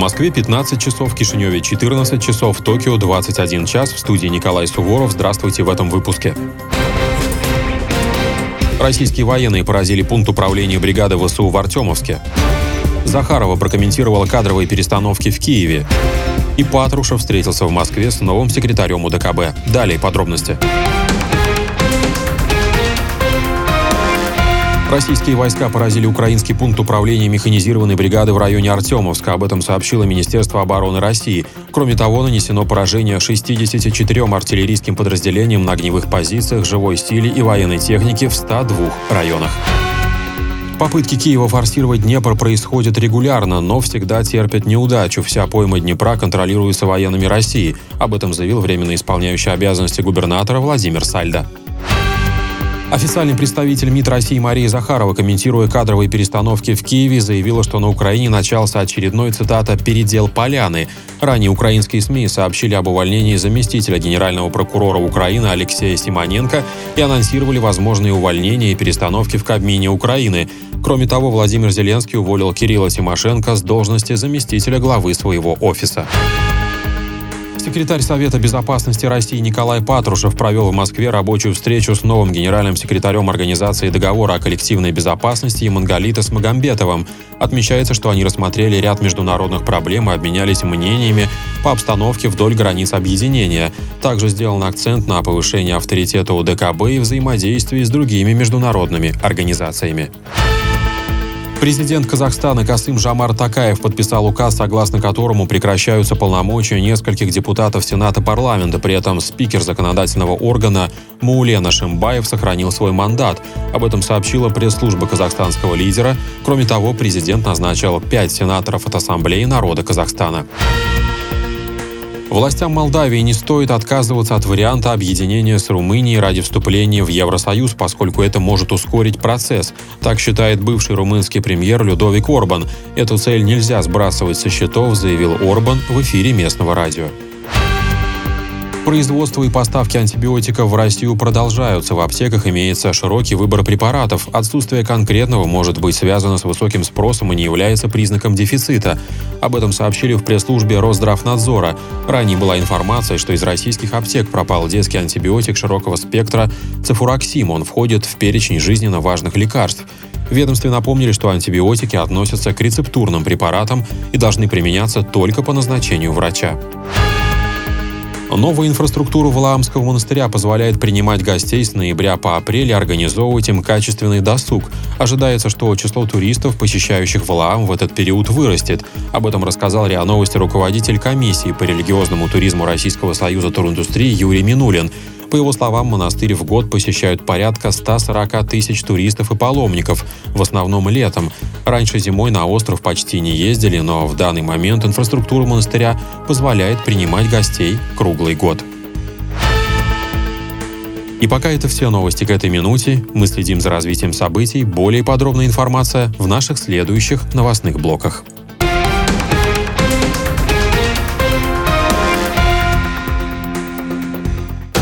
Москве 15 часов, в Кишиневе 14 часов, в Токио 21 час. В студии Николай Суворов. Здравствуйте в этом выпуске. Российские военные поразили пункт управления бригады ВСУ в Артемовске. Захарова прокомментировала кадровые перестановки в Киеве. И Патрушев встретился в Москве с новым секретарем УДКБ. Далее подробности. Российские войска поразили украинский пункт управления механизированной бригады в районе Артемовска. Об этом сообщило Министерство обороны России. Кроме того, нанесено поражение 64 артиллерийским подразделениям на огневых позициях, живой силе и военной технике в 102 районах. Попытки Киева форсировать Днепр происходят регулярно, но всегда терпят неудачу. Вся пойма Днепра контролируется военными России. Об этом заявил временно исполняющий обязанности губернатора Владимир Сальдо. Официальный представитель МИД России Мария Захарова, комментируя кадровые перестановки в Киеве, заявила, что на Украине начался очередной, цитата, «передел поляны». Ранее украинские СМИ сообщили об увольнении заместителя генерального прокурора Украины Алексея Симоненко и анонсировали возможные увольнения и перестановки в Кабмине Украины. Кроме того, Владимир Зеленский уволил Кирилла Тимошенко с должности заместителя главы своего офиса. Секретарь Совета безопасности России Николай Патрушев провел в Москве рабочую встречу с новым генеральным секретарем Организации договора о коллективной безопасности Имангалитом Магомбетовым. Отмечается, что они рассмотрели ряд международных проблем и обменялись мнениями по обстановке вдоль границ объединения. Также сделан акцент на повышение авторитета УДКБ и взаимодействии с другими международными организациями. Президент Казахстана Касым-Жомарт Токаев подписал указ, согласно которому прекращаются полномочия нескольких депутатов Сената парламента. При этом спикер законодательного органа Маулен Ашимбаев сохранил свой мандат. Об этом сообщила пресс-служба казахстанского лидера. Кроме того, президент назначил 5 сенаторов от Ассамблеи народа Казахстана. Властям Молдавии не стоит отказываться от варианта объединения с Румынией ради вступления в Евросоюз, поскольку это может ускорить процесс. Так считает бывший румынский премьер Людовик Орбан. Эту цель нельзя сбрасывать со счетов, заявил Орбан в эфире местного радио. Производство и поставки антибиотиков в Россию продолжаются. В аптеках имеется широкий выбор препаратов. Отсутствие конкретного может быть связано с высоким спросом и не является признаком дефицита. Об этом сообщили в пресс-службе Росздравнадзора. Ранее была информация, что из российских аптек пропал детский антибиотик широкого спектра цефураксим. Он входит в перечень жизненно важных лекарств. В ведомстве напомнили, что антибиотики относятся к рецептурным препаратам и должны применяться только по назначению врача. Новая инфраструктура Валаамского монастыря позволяет принимать гостей с ноября по апрель и организовывать им качественный досуг. Ожидается, что число туристов, посещающих Валаам, в этот период вырастет. Об этом рассказал РИА Новости руководитель комиссии по религиозному туризму Российского союза туриндустрии Юрий Минулин. По его словам, монастырь в год посещают порядка 140 тысяч туристов и паломников, в основном летом. Раньше зимой на остров почти не ездили, но в данный момент инфраструктура монастыря позволяет принимать гостей круглый год. И пока это все новости к этой минуте. Мы следим за развитием событий. Более подробная информация в наших следующих новостных блоках.